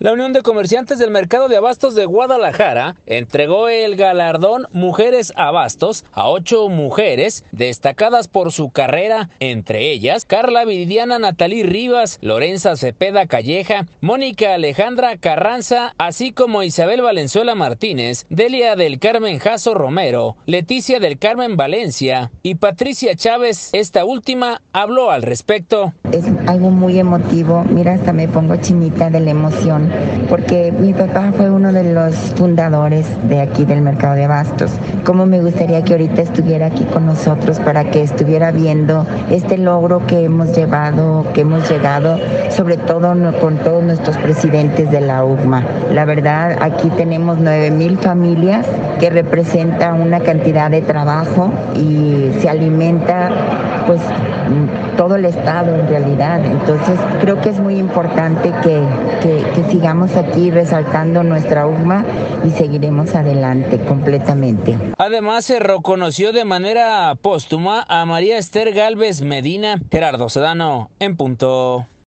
La Unión de Comerciantes del Mercado de Abastos de Guadalajara entregó el galardón Mujeres Abastos a 8 mujeres destacadas por su carrera, entre ellas Carla Viridiana Natalí Rivas, Lorenza Cepeda Calleja, Mónica Alejandra Carranza, así como Isabel Valenzuela Martínez, Delia del Carmen Jasso Romero, Leticia del Carmen Valencia y Patricia Chávez. Esta última habló al respecto. Es algo muy emotivo, mira, hasta me pongo chinita de la emoción, porque mi papá fue uno de los fundadores de aquí del Mercado de Abastos. Cómo me gustaría que ahorita estuviera aquí con nosotros para que estuviera viendo este logro que hemos llegado, sobre todo con todos nuestros presidentes de la UGMA. La verdad, aquí tenemos 9,000 familias que representa una cantidad de trabajo y se alimenta pues todo el estado en realidad. Entonces creo que es muy importante que sigamos aquí resaltando nuestra UGMA y seguiremos adelante completamente. Además se reconoció de manera póstuma a María Esther Gálvez Medina. Gerardo Sedano, en punto.